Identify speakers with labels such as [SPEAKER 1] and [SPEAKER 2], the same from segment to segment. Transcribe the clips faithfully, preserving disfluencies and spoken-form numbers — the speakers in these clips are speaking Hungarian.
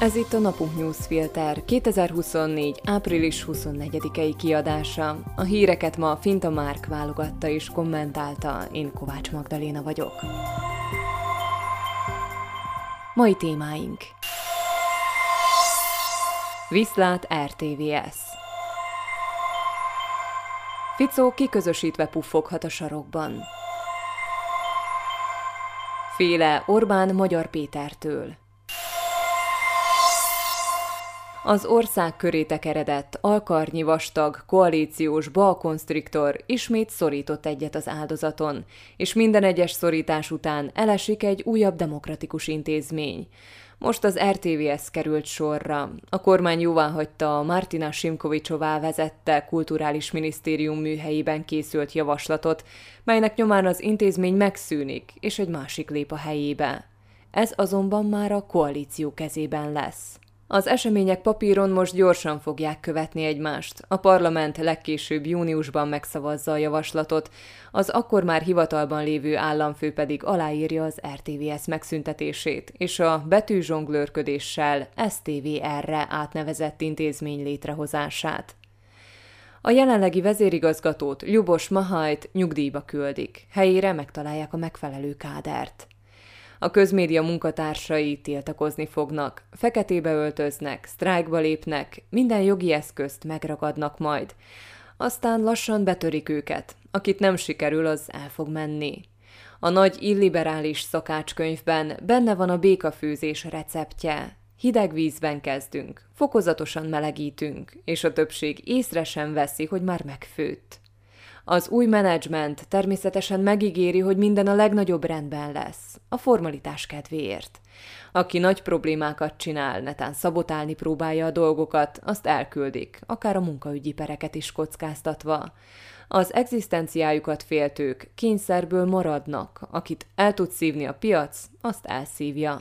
[SPEAKER 1] Ez itt a Napunk Newsfilter kétezer-huszonnégy. április huszonnegyedikei kiadása. A híreket ma Finta Márk válogatta és kommentálta, én Kovács Magdaléna vagyok. Mai témáink: Viszlát er té vé es. Fico kiközösítve puffoghat a sarokban. Féle Orbán Magyar Pétertől. Az ország köré tekeredett, alkarnyi vastag, koalíciós balkonstriktor ismét szorított egyet az áldozaton, és minden egyes szorítás után elesik egy újabb demokratikus intézmény. Most az er té vé es került sorra. A kormány jóváhagyta a Martina Simkovicsová vezette Kulturális Minisztérium műhelyében készült javaslatot, melynek nyomán az intézmény megszűnik, és egy másik lép a helyébe. Ez azonban már a koalíció kezében lesz. Az események papíron most gyorsan fogják követni egymást. A parlament legkésőbb júniusban megszavazza a javaslatot, az akkor már hivatalban lévő államfő pedig aláírja az er té vé es megszüntetését, és a betűzsonglőrködéssel es té vé er-re átnevezett intézmény létrehozását. A jelenlegi vezérigazgatót, Ljubos Mahajt nyugdíjba küldik, helyére megtalálják a megfelelő kádert. A közmédia munkatársai tiltakozni fognak, feketébe öltöznek, sztrájkba lépnek, minden jogi eszközt megragadnak majd. Aztán lassan betörik őket, akit nem sikerül, az el fog menni. A nagy illiberális szakácskönyvben benne van a békafőzés receptje. Hideg vízben kezdünk, fokozatosan melegítünk, és a többség észre sem veszi, hogy már megfőtt. Az új menedzsment természetesen megígéri, hogy minden a legnagyobb rendben lesz, a formalitás kedvéért. Aki nagy problémákat csinál, netán szabotálni próbálja a dolgokat, azt elküldik, akár a munkaügyi pereket is kockáztatva. Az egzisztenciájukat féltők kényszerből maradnak, akit el tud szívni a piac, azt elszívja.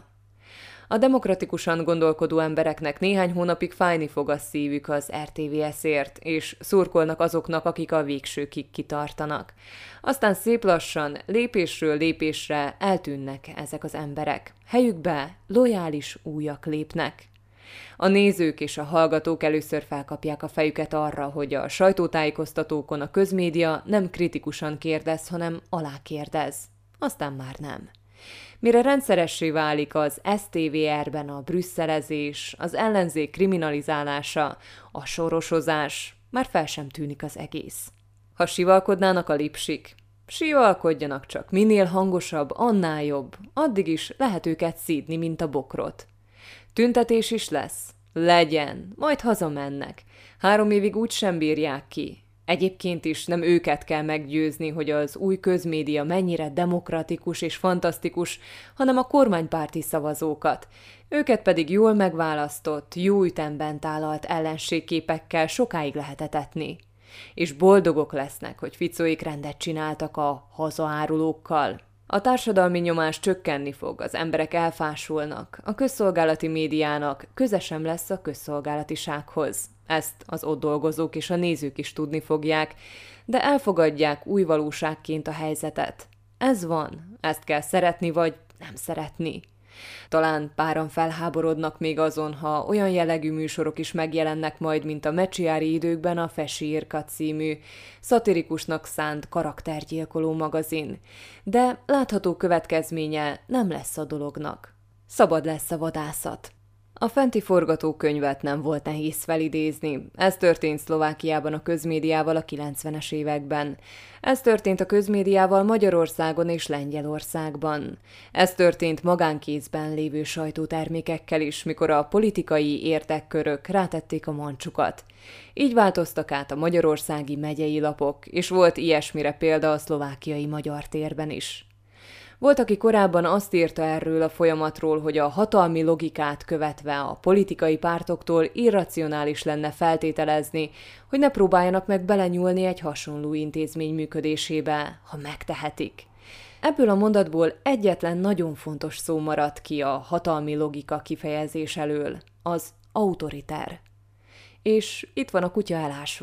[SPEAKER 1] A demokratikusan gondolkodó embereknek néhány hónapig fájni fog a szívük az er té vé es-ért, és szurkolnak azoknak, akik a végsőkig kitartanak. Aztán szép lassan, lépésről lépésre eltűnnek ezek az emberek. Helyükbe lojális újak lépnek. A nézők és a hallgatók először felkapják a fejüket arra, hogy a sajtótájékoztatókon a közmédia nem kritikusan kérdez, hanem alákérdez. Aztán már nem. Mire rendszeressé válik az es té vé er-ben a brüsszelezés, az ellenzék kriminalizálása, a sorosozás, már fel sem tűnik az egész. Ha sivalkodnának a lipsik, sivalkodjanak csak, minél hangosabb, annál jobb, addig is lehet őket szídni, mint a bokrot. Tüntetés is lesz? Legyen, majd hazamennek. Három évig úgy sem bírják ki. Egyébként is nem őket kell meggyőzni, hogy az új közmédia mennyire demokratikus és fantasztikus, hanem a kormánypárti szavazókat. Őket pedig jól megválasztott, jó ütemben tálalt ellenségképekkel sokáig lehet etetni. És boldogok lesznek, hogy Ficóék rendet csináltak a hazaárulókkal. A társadalmi nyomás csökkenni fog, az emberek elfásulnak, a közszolgálati médiának köze sem lesz a közszolgálatisághoz. Ezt az ott dolgozók és a nézők is tudni fogják, de elfogadják új valóságként a helyzetet. Ez van, ezt kell szeretni vagy nem szeretni. Talán páran felháborodnak még azon, ha olyan jellegű műsorok is megjelennek majd, mint a Mecsiári időkben a Fesírka című, szatirikusnak szánt karaktergyilkoló magazin. De látható következménye nem lesz a dolognak. Szabad lesz a vadászat. A fenti forgatókönyvet nem volt nehéz felidézni. Ez történt Szlovákiában a közmédiával a kilencvenes években. Ez történt a közmédiával Magyarországon és Lengyelországban. Ez történt magánkézben lévő sajtótermékekkel is, mikor a politikai érdekkörök rátették a mancsukat. Így változtak át a magyarországi megyei lapok, és volt ilyesmire példa a szlovákiai Magyar Térben is. Volt, aki korábban azt írta erről a folyamatról, hogy a hatalmi logikát követve a politikai pártoktól irracionális lenne feltételezni, hogy ne próbáljanak meg belenyúlni egy hasonló intézmény működésébe, ha megtehetik. Ebből a mondatból egyetlen nagyon fontos szó maradt ki a hatalmi logika kifejezés elől, az autoriter. És itt van a kutya elásva.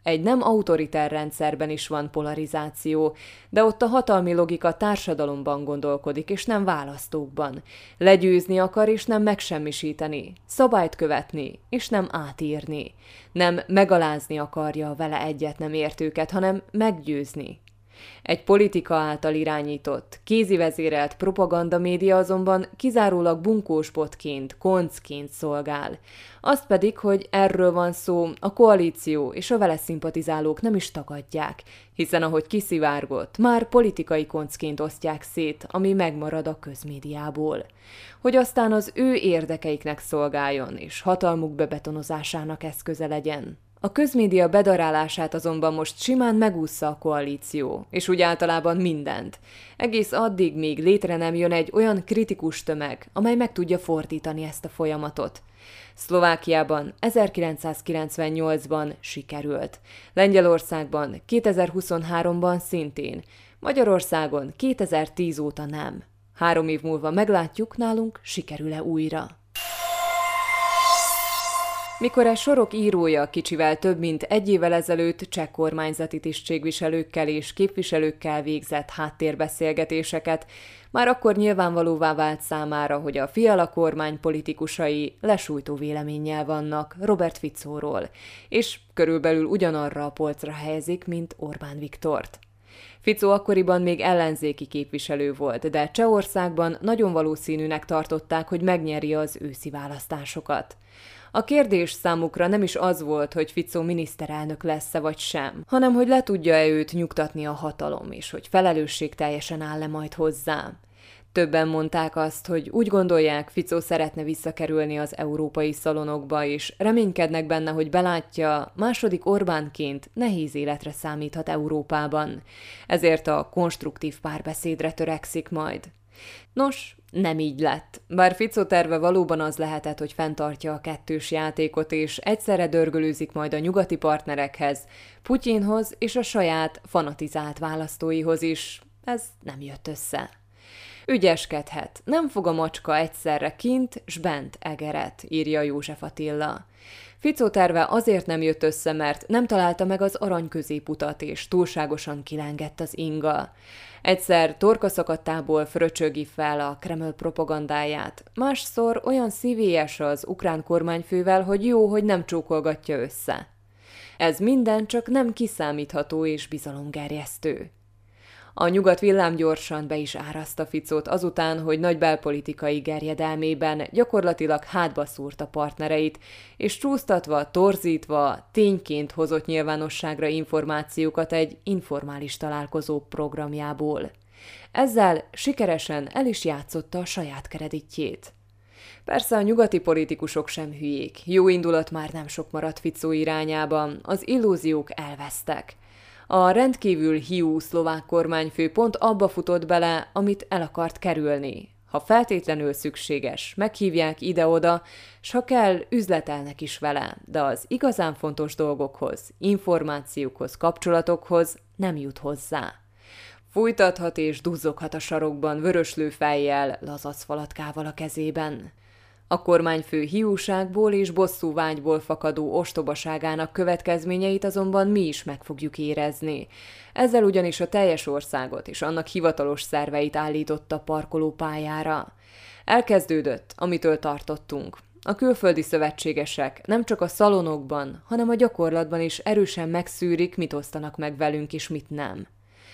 [SPEAKER 1] Egy nem autoritár rendszerben is van polarizáció, de ott a hatalmi logika társadalomban gondolkodik, és nem választókban. Legyőzni akar, és nem megsemmisíteni. Szabályt követni, és nem átírni. Nem megalázni akarja a vele egyet nem értőket, hanem meggyőzni. Egy politika által irányított, kézivezérelt propagandamédia azonban kizárólag bunkósbotként, koncként szolgál. Azt pedig, hogy erről van szó, a koalíció és a vele szimpatizálók nem is tagadják, hiszen ahogy kiszivárgott, már politikai koncként osztják szét, ami megmarad a közmédiából. Hogy aztán az ő érdekeiknek szolgáljon, és hatalmuk bebetonozásának eszköze legyen. A közmédia bedarálását azonban most simán megússza a koalíció, és úgy általában mindent. Egész addig, míg létre nem jön egy olyan kritikus tömeg, amely meg tudja fordítani ezt a folyamatot. Szlovákiában ezerkilencszázkilencvennyolcban sikerült, Lengyelországban kétezer-huszonháromban szintén, Magyarországon kétezer-tíz óta nem. Három év múlva meglátjuk, nálunk sikerül-e újra. Mikor a sorok írója kicsivel több mint egy évvel ezelőtt cseh kormányzati tisztségviselőkkel és képviselőkkel végzett háttérbeszélgetéseket, már akkor nyilvánvalóvá vált számára, hogy a Fiala kormány politikusai lesújtó véleménnyel vannak Robert Ficóról, és körülbelül ugyanarra a polcra helyezik, mint Orbán Viktort. Ficó akkoriban még ellenzéki képviselő volt, de Csehországban nagyon valószínűnek tartották, hogy megnyeri az őszi választásokat. A kérdés számukra nem is az volt, hogy Ficó miniszterelnök lesz-e vagy sem, hanem hogy le tudja-e őt nyugtatni a hatalom, és hogy felelősségteljesen áll-e majd hozzá. Többen mondták azt, hogy úgy gondolják, Ficó szeretne visszakerülni az európai szalonokba, és reménykednek benne, hogy belátja, második Orbánként nehéz életre számíthat Európában. Ezért a konstruktív párbeszédre törekszik majd. Nos, nem így lett. Bár Ficó terve valóban az lehetett, hogy fenntartja a kettős játékot, és egyszerre dörgölőzik majd a nyugati partnerekhez, Putyinhoz és a saját fanatizált választóihoz is. Ez nem jött össze. Ügyeskedhet, nem fog a macska egyszerre kint, s bent egeret, írja József Attila. Ficó terve azért nem jött össze, mert nem találta meg az arany középutat, és túlságosan kilengett az inga. Egyszer torkaszakadtából fröcsögi fel a Kreml propagandáját, másszor olyan szívélyes az ukrán kormányfővel, hogy jó, hogy nem csókolgatja össze. Ez minden csak nem kiszámítható és bizalomgerjesztő. A nyugat villámgyorsan be is áraszta Ficót azután, hogy nagy belpolitikai gerjedelmében gyakorlatilag hátba szúrta partnereit, és csúsztatva, torzítva, tényként hozott nyilvánosságra információkat egy informális találkozó programjából. Ezzel sikeresen el is játszotta a saját kreditjét. Persze a nyugati politikusok sem hülyék, jó indulat már nem sok maradt Ficó irányában, az illúziók elvesztek. A rendkívül hiú szlovák kormányfő pont abba futott bele, amit el akart kerülni. Ha feltétlenül szükséges, meghívják ide-oda, s ha kell, üzletelnek is vele, de az igazán fontos dolgokhoz, információkhoz, kapcsolatokhoz nem jut hozzá. Fújtathat és duzzoghat a sarokban vöröslőfejjel, lazac falatkával a kezében. A kormányfő hiúságból és bosszúvágyból fakadó ostobaságának következményeit azonban mi is meg fogjuk érezni. Ezzel ugyanis a teljes országot és annak hivatalos szerveit állította parkolópályára. Elkezdődött, amitől tartottunk. A külföldi szövetségesek nem csak a szalonokban, hanem a gyakorlatban is erősen megszűrik, mit osztanak meg velünk és mit nem.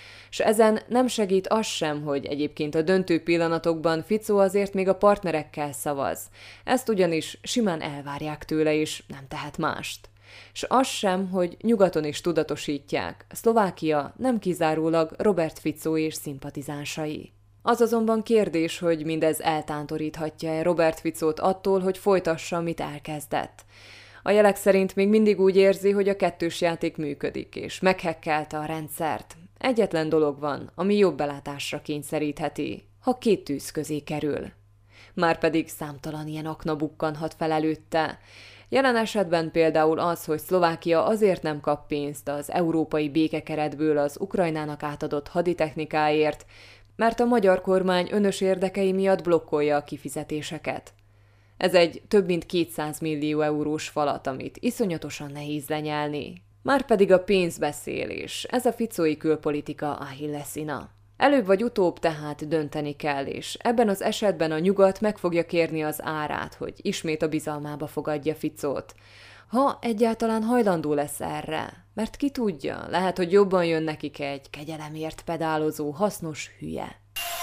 [SPEAKER 1] S ezen nem segít az sem, hogy egyébként a döntő pillanatokban Ficó azért még a partnerekkel szavaz. Ezt ugyanis simán elvárják tőle, és nem tehet mást. S az sem, hogy nyugaton is tudatosítják, Szlovákia nem kizárólag Robert Ficó és szimpatizánsai. Az azonban kérdés, hogy mindez eltántoríthatja-e Robert Ficót attól, hogy folytassa, amit elkezdett. A jelek szerint még mindig úgy érzi, hogy a kettős játék működik, és meghekkelte a rendszert. Egyetlen dolog van, ami jobb belátásra kényszerítheti, ha két tűz közé kerül. Márpedig számtalan ilyen akna bukkanhat fel előtte. Jelen esetben például az, hogy Szlovákia azért nem kap pénzt az európai békekeretből az Ukrajnának átadott haditechnikáért, mert a magyar kormány önös érdekei miatt blokkolja a kifizetéseket. Ez egy több mint kétszáz millió eurós falat, amit iszonyatosan nehéz lenyelni. Márpedig a pénzbeszélés, ez a ficói külpolitika Achilleszina. Előbb vagy utóbb tehát dönteni kell, és ebben az esetben a nyugat meg fogja kérni az árát, hogy ismét a bizalmába fogadja Ficót. Ha egyáltalán hajlandó lesz erre, mert ki tudja, lehet, hogy jobban jön nekik egy kegyelemért pedálozó, hasznos hülye.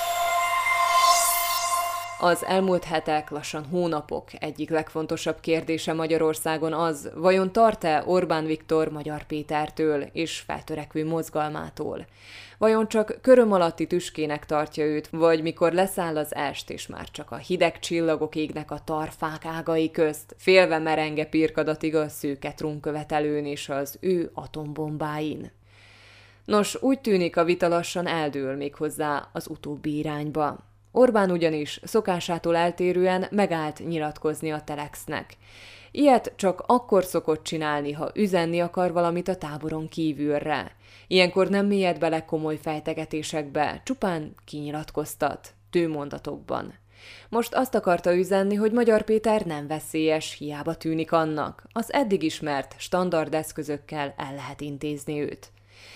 [SPEAKER 1] Az elmúlt hetek, lassan hónapok egyik legfontosabb kérdése Magyarországon az, vajon tart-e Orbán Viktor Magyar Pétertől és feltörekvő mozgalmától? Vajon csak köröm alatti tüskének tartja őt, vagy mikor leszáll az est, és már csak a hideg csillagok égnek a tarfák ágai közt, félve merenge pirkadatig a szőke trónkövetelőn és az ő atombombáin? Nos, úgy tűnik, a vita lassan eldől méghozzá az utóbbi irányba. Orbán ugyanis szokásától eltérően megállt nyilatkozni a Telexnek. Ilyet csak akkor szokott csinálni, ha üzenni akar valamit a táboron kívülre. Ilyenkor nem mélyed bele komoly fejtegetésekbe, csupán kinyilatkoztat, tőmondatokban. Most azt akarta üzenni, hogy Magyar Péter nem veszélyes, hiába tűnik annak. Az eddig ismert, standard eszközökkel el lehet intézni őt.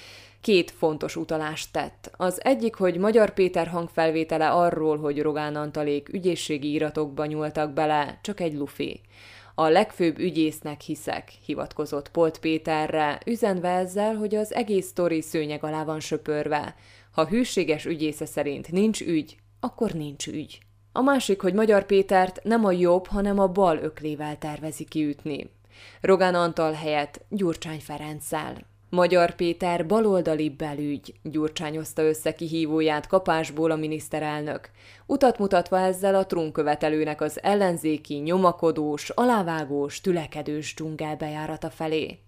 [SPEAKER 1] Két fontos utalást tett. Az egyik, hogy Magyar Péter hangfelvétele arról, hogy Rogán Antalék ügyészségi iratokba nyúltak bele, csak egy lufi. A legfőbb ügyésznek hiszek, hivatkozott Polt Péterre, üzenve ezzel, hogy az egész sztori szőnyeg alá van söpörve. Ha hűséges ügyésze szerint nincs ügy, akkor nincs ügy. A másik, hogy Magyar Pétert nem a jobb, hanem a bal öklével tervezi kiütni. Rogán Antal helyett Gyurcsány Ferenccel. Magyar Péter baloldali belügy, gyurcsányozta össze kihívóját kapásból a miniszterelnök, utat mutatva ezzel a trónkövetelőnek az ellenzéki, nyomakodós, alávágós, tülekedős dzsungel bejárata felé.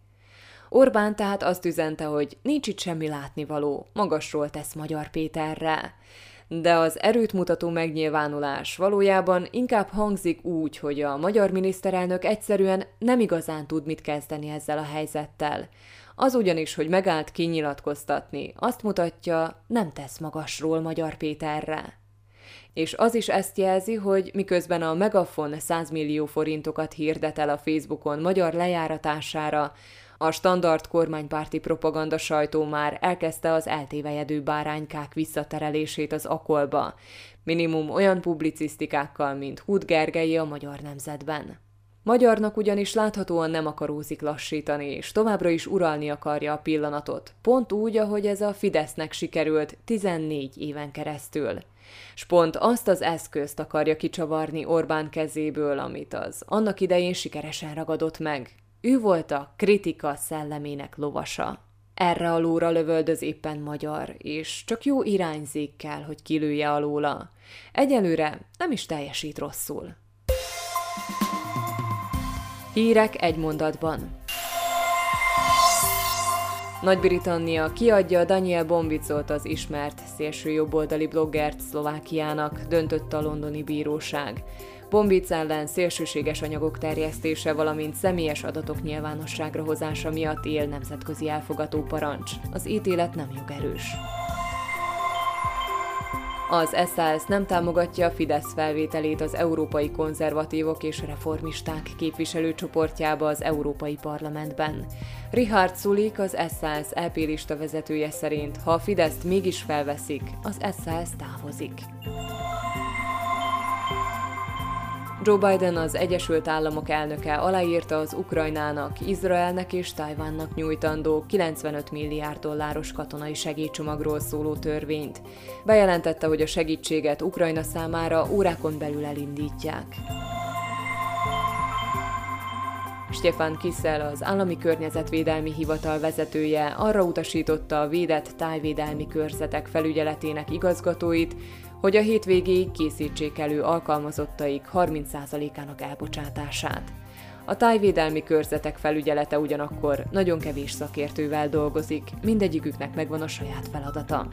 [SPEAKER 1] Orbán tehát azt üzente, hogy nincs itt semmi látnivaló, magasról tesz Magyar Péterre. De az erőt mutató megnyilvánulás valójában inkább hangzik úgy, hogy a magyar miniszterelnök egyszerűen nem igazán tud mit kezdeni ezzel a helyzettel. Az ugyanis, hogy megállt kinyilatkoztatni, azt mutatja, nem tesz magasról Magyar Péterre. És az is ezt jelzi, hogy miközben a Megafon száz millió forintokat hirdet el a Facebookon magyar lejáratására, a standard kormánypárti propaganda sajtó már elkezdte az eltévejedő báránykák visszaterelését az akolba, minimum olyan publicisztikákkal, mint Hud Gergelyi a Magyar Nemzetben. Magyarnak ugyanis láthatóan nem akarózik lassítani, és továbbra is uralni akarja a pillanatot, pont úgy, ahogy ez a Fidesznek sikerült tizennégy éven keresztül. S pont azt az eszközt akarja kicsavarni Orbán kezéből, amit az annak idején sikeresen ragadott meg. Ő volt a kritika szellemének lovasa. Erre a lóra lövöldöz éppen Magyar, és csak jó irányzék kell, hogy kilője alóla. Egyelőre nem is teljesít rosszul. Hírek egy mondatban. Nagy-Britannia kiadja Daniel Bombicot, az ismert szélsőjobboldali bloggert Szlovákiának, döntött a londoni bíróság. Bombic ellen szélsőséges anyagok terjesztése, valamint személyes adatok nyilvánosságra hozása miatt él nemzetközi elfogató parancs. Az ítélet nem jogerős. Az es zé á es nem támogatja a Fidesz felvételét az európai konzervatívok és reformisták képviselőcsoportjába az Európai Parlamentben. Richard Sulik, az es zé á es é pé lista vezetője szerint, ha a Fideszt mégis felveszik, az es zé á es távozik. Joe Biden, az Egyesült Államok elnöke aláírta az Ukrajnának, Izraelnek és Tajvannak nyújtandó kilencvenöt milliárd dolláros katonai segélycsomagról szóló törvényt. Bejelentette, hogy a segítséget Ukrajna számára órákon belül elindítják. Stefan Kissel, az Állami Környezetvédelmi Hivatal vezetője arra utasította a védett tájvédelmi körzetek felügyeletének igazgatóit, hogy a hétvégéig készítsék elő alkalmazottaik harminc százalékának elbocsátását. A tájvédelmi körzetek felügyelete ugyanakkor nagyon kevés szakértővel dolgozik, mindegyiküknek megvan a saját feladata.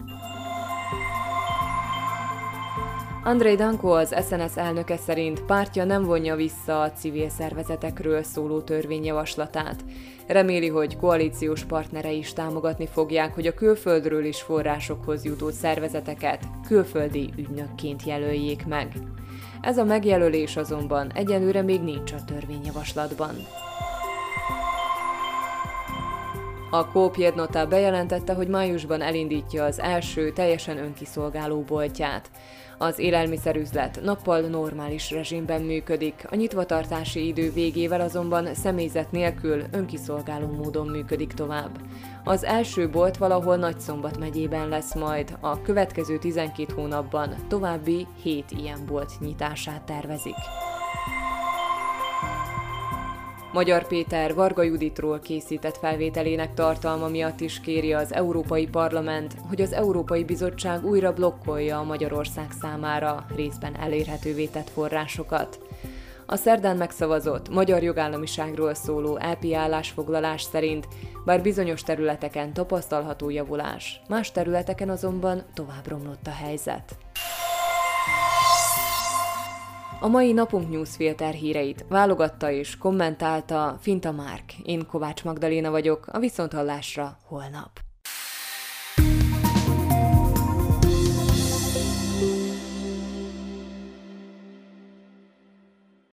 [SPEAKER 1] Andrej Danko, az es en es elnöke szerint pártja nem vonja vissza a civil szervezetekről szóló törvényjavaslatát. Reméli, hogy koalíciós partnerei is támogatni fogják, hogy a külföldről is forrásokhoz jutó szervezeteket külföldi ügynökként jelöljék meg. Ez a megjelölés azonban egyelőre még nincs a törvényjavaslatban. A Coop Jednota bejelentette, hogy májusban elindítja az első teljesen önkiszolgáló boltját. Az élelmiszerüzlet nappal normális rezsimben működik, a nyitvatartási idő végével azonban személyzet nélkül önkiszolgáló módon működik tovább. Az első bolt valahol Nagyszombat megyében lesz majd, a következő tizenkét hónapban további hét ilyen bolt nyitását tervezik. Magyar Péter Varga Juditról készített felvételének tartalma miatt is kéri az Európai Parlament, hogy az Európai Bizottság újra blokkolja a Magyarország számára részben elérhetővé tett forrásokat. A szerdán megszavazott magyar jogállamiságról szóló é pé állásfoglalás szerint, bár bizonyos területeken tapasztalható javulás, más területeken azonban tovább romlott a helyzet. A mai Napunk Newsfilter híreit válogatta és kommentálta Finta Márk. Én Kovács Magdaléna vagyok, a viszonthallásra holnap.